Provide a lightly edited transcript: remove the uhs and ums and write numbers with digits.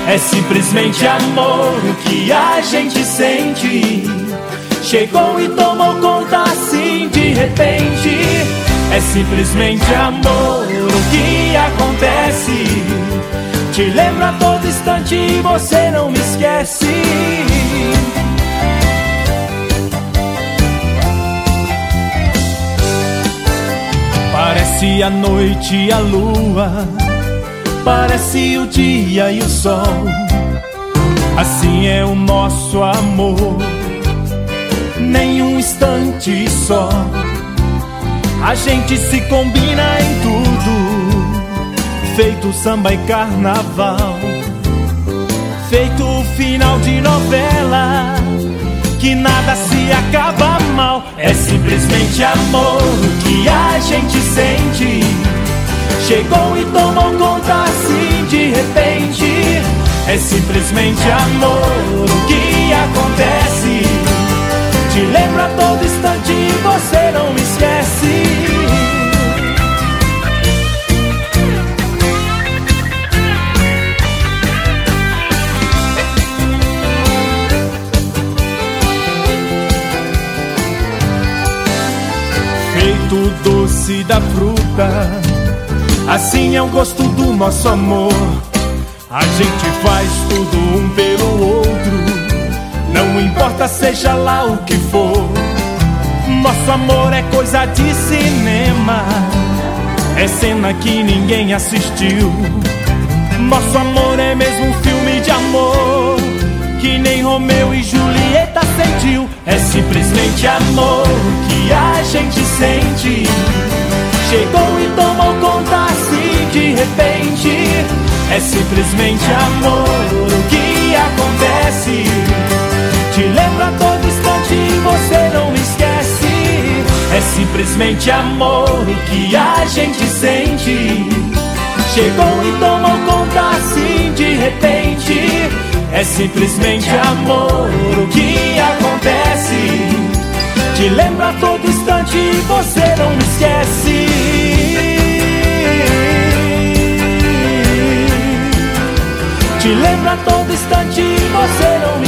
É simplesmente amor o que a gente sente. Chegou e tomou conta assim de repente. É simplesmente amor o que acontece. Te lembro a todo instante e você não me esquece. Parece a noite e a lua, parece o dia e o sol. Assim é o nosso amor, nem um instante só. A gente se combina em tudo, feito samba e carnaval, feito o final de novela, que nada se acaba mal. É simplesmente amor o que a gente sente. Chegou e tomou conta assim de repente. É simplesmente amor o que acontece. Te lembro a todo instante e você não me esquece. Feito o doce da fruta, assim é o gosto do nosso amor. A gente faz tudo um pelo outro, não importa seja lá o que for. Nosso amor é coisa de cinema, é cena que ninguém assistiu. Nosso amor é mesmo um filme de amor, que nem Romeu e Julieta sentiu. É simplesmente amor que a gente sente. Chegou e tomou conta assim de repente. É simplesmente amor o que acontece. Te lembro a todo instante e você não me esquece. É simplesmente amor o que a gente sente. Chegou e tomou conta assim de repente. É simplesmente amor o que acontece. Te lembro a todo instante e você não me esquece. Te lembro a todo instante e você não me